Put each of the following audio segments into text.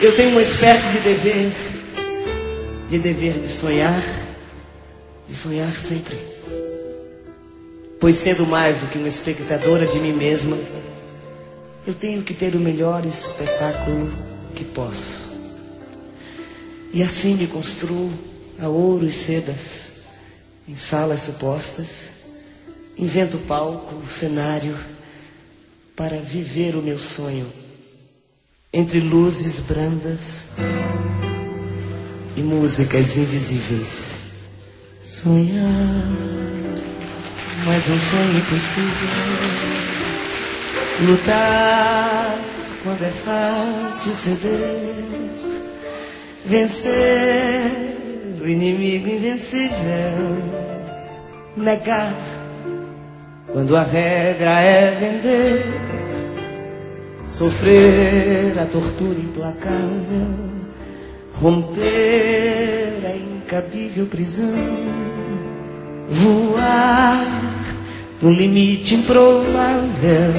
Eu tenho uma espécie de dever de sonhar sempre. Pois sendo mais do que uma espectadora de mim mesma, eu tenho que ter o melhor espetáculo que posso. E assim me construo a ouro e sedas, em salas supostas, invento palco, cenário, para viver o meu sonho, entre luzes brandas e músicas invisíveis. Sonhar, mas um sonho impossível. Lutar quando é fácil ceder. Vencer o inimigo invencível. Negar quando a regra é vender. Sofrer a tortura implacável. Romper a incabível prisão. Voar no limite improvável.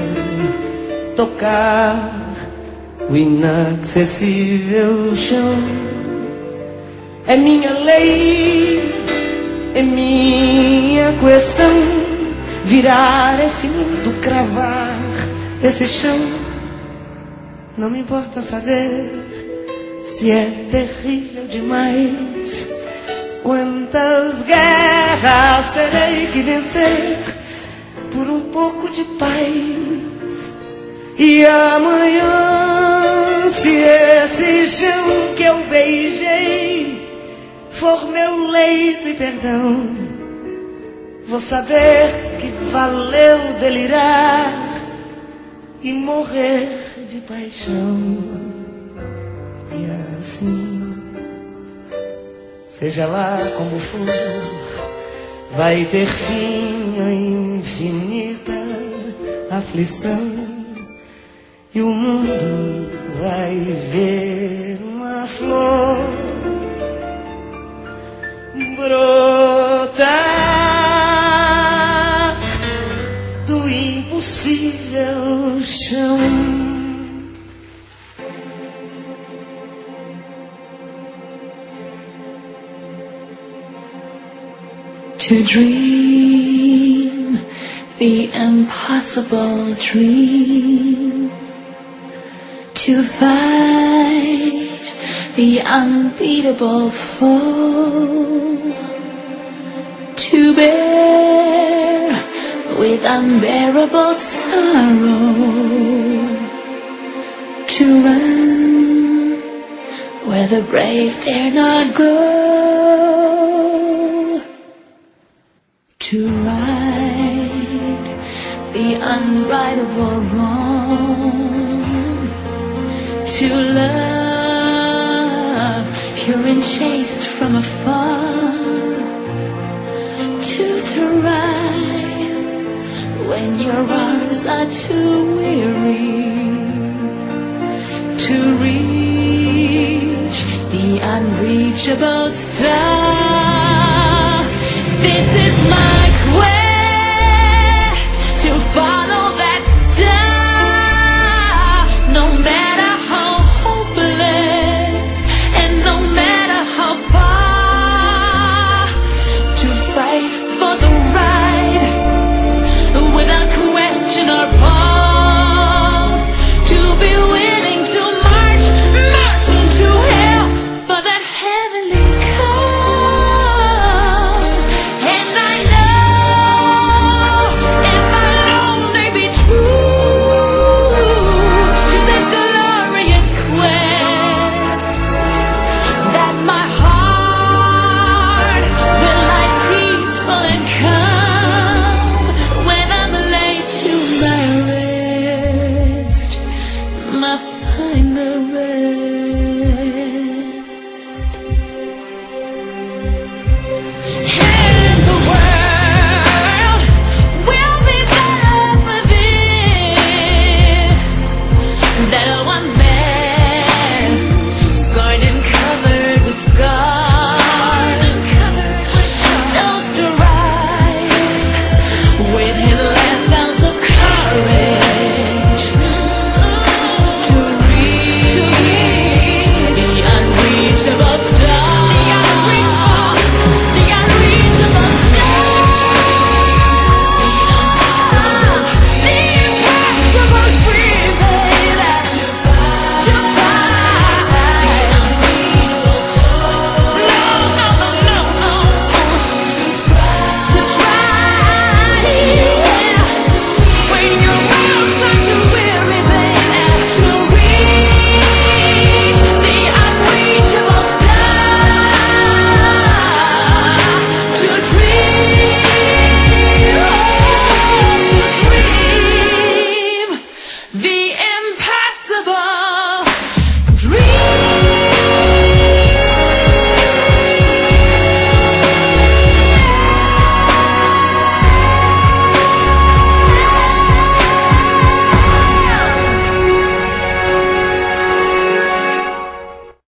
Tocar o inacessível chão. É minha lei, é minha questão. Virar esse mundo, cravar esse chão. Não me importa saber se é terrível demais. Quantas guerras terei que vencer por um pouco de paz. E amanhã, se esse chão que eu beijei for meu leito e perdão, vou saber que valeu delirar e morrer de paixão. E assim, seja lá como for, vai ter fim a infinita aflição. E o mundo vai ver uma flor brotar do impossível chão. To dream the impossible dream. To fight the unbeatable foe. To bear with unbearable sorrow. To run where the brave dare not go. To right the unrightable wrong. To love pure and chaste from afar. To try when your arms are too weary. To reach the unreachable star. This is my quest to follow that star. No matter how hopeless and no matter how far. To fight for the right without question or pause. To be willing to march into hell for that heavenly cause. And I know if our love may be true to this glorious quest, that my heart will lie peaceful and calm when I'm laid to my rest, my final rest. And the world will be better for this. That'll one